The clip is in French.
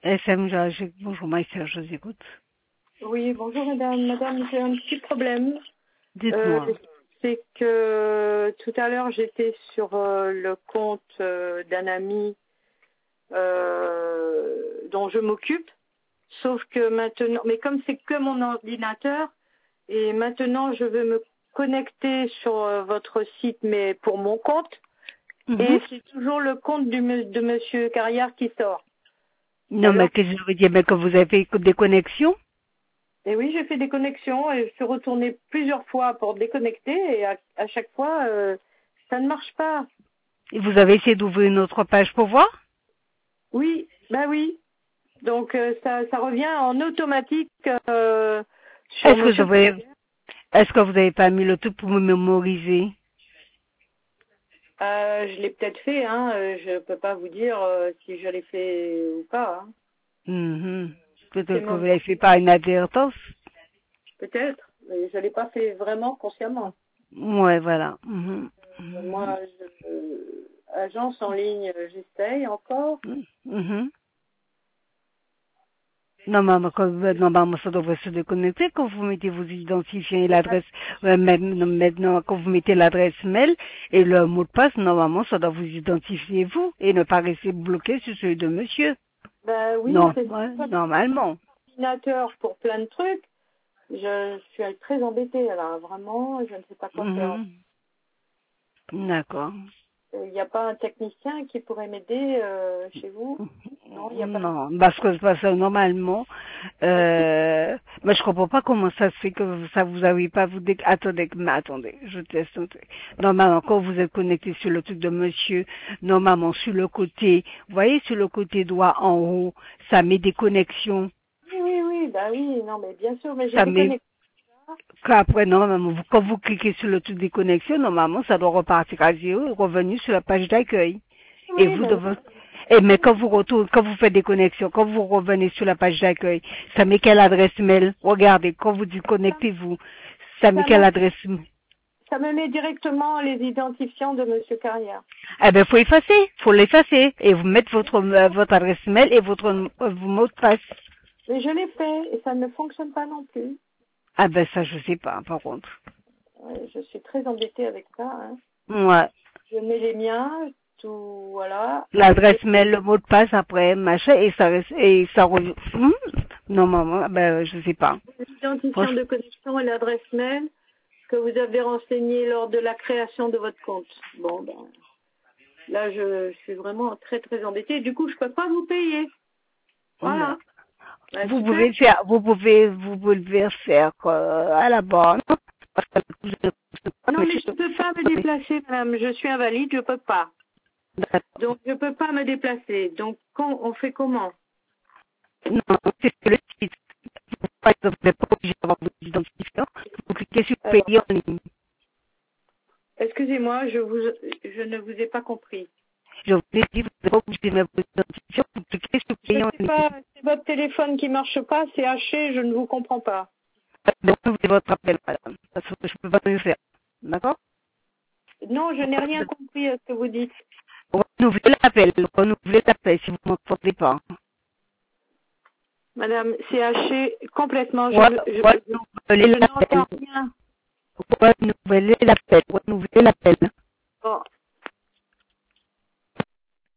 FM, bonjour Maïssa, je vous écoute. Oui, bonjour madame. Madame, j'ai un petit problème. Dites-moi. C'est que tout à l'heure, j'étais sur le compte d'un ami dont je m'occupe. Sauf que maintenant, mais comme c'est que mon ordinateur, et maintenant je veux me connecter sur votre site, mais pour mon compte, et c'est toujours le compte de monsieur Carrière qui sort. Non, Alors, mais qu'est-ce que je veux dire? Mais que vous avez fait des connexions? et oui, j'ai fait des connexions et je suis retournée plusieurs fois pour déconnecter et à chaque fois, ça ne marche pas. Et vous avez essayé d'ouvrir une autre page pour voir? Oui, bah oui. Donc ça revient en automatique sur Est-ce que monsieur. est-ce que vous avez pas mis le truc pour me mémoriser? Je l'ai peut-être fait, hein. Je peux pas vous dire si je l'ai fait ou pas. Hein. Peut-être que Mon... vous l'avez fait par inadvertance? Peut-être, mais je l'ai pas fait vraiment consciemment. Ouais, voilà. Moi, agence en ligne, j'essaye encore. Normalement, ça devrait se déconnecter quand vous mettez vos identifiants et l'adresse, maintenant, quand vous mettez l'adresse mail et le mot de passe, normalement, ça doit vous identifier vous et ne pas rester bloqué sur celui de monsieur. Ben oui, Non, c'est ouais, normalement. ordinateur pour plein de trucs. Je suis très embêtée là, vraiment, je ne sais pas quoi faire. D'accord. Il n'y a pas un technicien qui pourrait m'aider chez vous? Non, il n'y a pas. Non, parce que normalement, mais je comprends pas comment ça se fait que ça vous arrive pas vous attendez, je teste un truc. Normalement, quand vous êtes connecté sur le truc de monsieur, normalement sur le côté, vous voyez sur le côté droit en haut, ça met des connexions, Oui, bah oui, non, mais bien sûr, mais j'ai ça met déconnecté. qu'après normalement quand vous cliquez sur le truc des connexions, normalement ça doit repartir à zéro et revenir sur la page d'accueil. Et Oui, vous ben, devez, mais quand vous retournez, quand vous faites des connexions, quand vous revenez sur la page d'accueil, ça met quelle adresse mail? Regardez, quand vous dites connectez-vous, ça met quelle adresse mail? ça me met directement les identifiants de monsieur Carrière. Eh ben, faut l'effacer, et vous mettre votre adresse mail et votre mot de passe. Mais je l'ai fait et ça ne fonctionne pas non plus. Ah ben, ça, je sais pas, par contre. Ouais, je suis très embêtée avec ça. Hein. Ouais. Je mets les miens, tout, voilà. L'adresse mail, le mot de passe après, machin, et ça revient. Normalement, ben, je sais pas. L'identifiant de connexion et l'adresse mail que vous avez renseigné lors de la création de votre compte. Bon, ben, là, je suis vraiment très, très embêtée. Du coup, je peux pas vous payer. Voilà. Ben, Vous super. vous pouvez faire à la borne. Non, mais je ne peux pas me déplacer, madame. Je suis invalide, je peux pas. Donc, je peux pas me déplacer. Donc, on fait comment? Non, c'est le site. Par exemple, vous n'êtes pas obligé d'avoir vos identifiants. Vous cliquez sur payer en ligne. Excusez-moi, je ne vous ai pas compris. Je vous ai dit, vous n'êtes pas obligé de mettre vos identifiants. Vous cliquez sur Je payer ne en sais ligne. pas, c'est votre téléphone qui marche pas, c'est haché, je ne vous comprends pas. Donc, vous avez votre appel, madame. Parce que je ne peux pas mieux faire. D'accord? Non, je n'ai rien compris à ce que vous dites. Renouvelez l'appel si vous ne m'entendez pas. Madame, c'est haché complètement. Renouvelez l'appel. N'entends rien. Renouvelez l'appel.